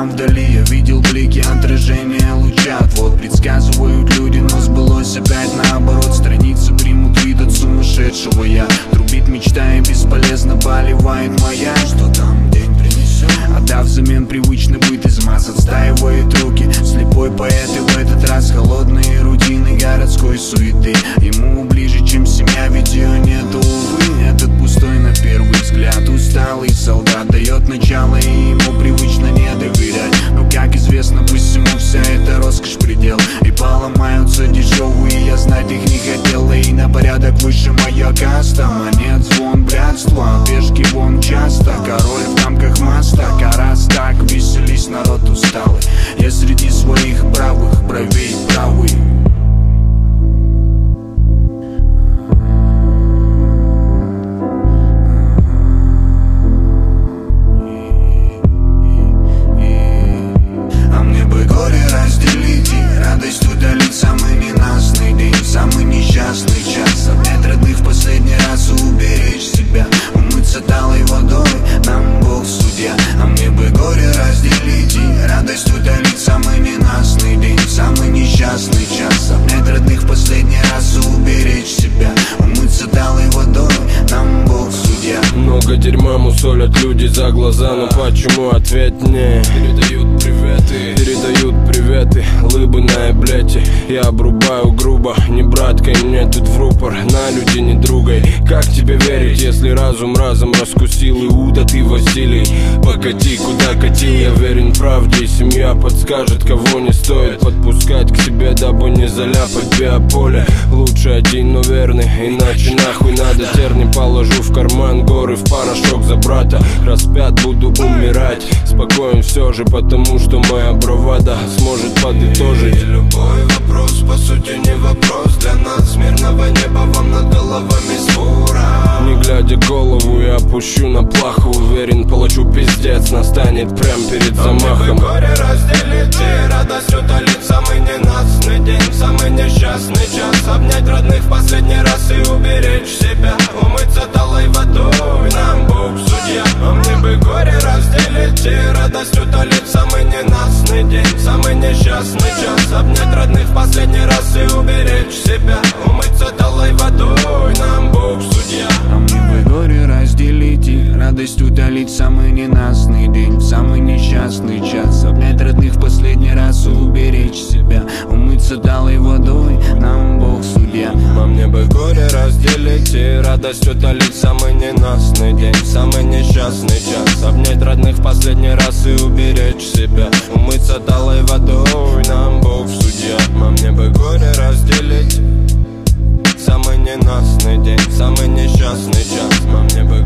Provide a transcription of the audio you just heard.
там вдали я видел блики отражения лучат. Вот предсказывают люди, но сбылось опять наоборот. Страницы примут вид от сумасшедшего я. Трубит мечта и бесполезно поливает моя. Что там день принесет? Отдав взамен привычный быт, из масс отстаивает руки. Слепой поэт и в этот раз холодные рутины городской суеты. Ему ближе, чем семья, ведь ее нету, увы. Этот пустой на первый взгляд усталый солдат дает начало, и ему привычно не доверять. Но как известно, пусть всему вся эта роскошь предел. И поломаются дешевые, я знать их не хотел. И на порядок выше моя каста. Монет звон, блядство, пешки вон часто. Король в рамках моста, раз так веселись, народ усталый. Я среди своих правых, правей правый. А мне бы горе разделить и радость удалить. Самый ненастный день, самый несчастный час. Обнять родных в последний раз и уберечь себя. Умыться талой водой, нам Бог судья. А мне бы горе разделить и радость удалить. Самый ненастный день, самый несчастный час. Обнять родных в последний раз и уберечь себя. Умыться талой водой, нам Бог судья. Много дерьма мусолят люди за глаза, но почему ответ не? Передают приветы, лыбы на эблете. Я обрубаю грубо, не браткой, мне тут в рупор. На люди не другой, как тебе верить, если разум разом раскусил Иуда, ты Василий. Покати, куда катил, я верен правде. И семья подскажет, кого не стоит подпускать к себе, дабы не заляпать биополе. Лучше один, но верный, иначе нахуй надо. Терни положу в карман, горы в порошок за брата. Распят буду умирать, спокоен все же, потому что моя бравада сможет подытожить. И любой вопрос, по сути, не вопрос для нас. Мирного неба вам над головами свора. Не глядя голову, я опущу на плаху. Уверен, получу пиздец, настанет прям перед замахом. Горе разделить и радость удалить. Самый ненастный день, самый несчастный час. Обнять родных в последний раз и уберечь себя. Умыться талой водой, нам Бог судья. А мне бы горе разделить и радость удалить. Самый ненастный день, самый несчастный час. Обнять родных в последний раз и уберечь себя. Умыться талой водой, нам Бог судья. А мне бы горе разделить и радость удалить. Самый ненастный день, самый несчастный час. Обнять родных в последний раз и уберечь себя. Умыться талой водой, нам Бог судья. А мне бы горе разделить и радость удалить. Самый ненастный день, самый несчастный час. Обнять родных в последний раз и уберечь себя. Умыться талой водой, нам Бог судья. А мне бы горе разделить. Самый ненастный день, самый несчастный час. А мне бы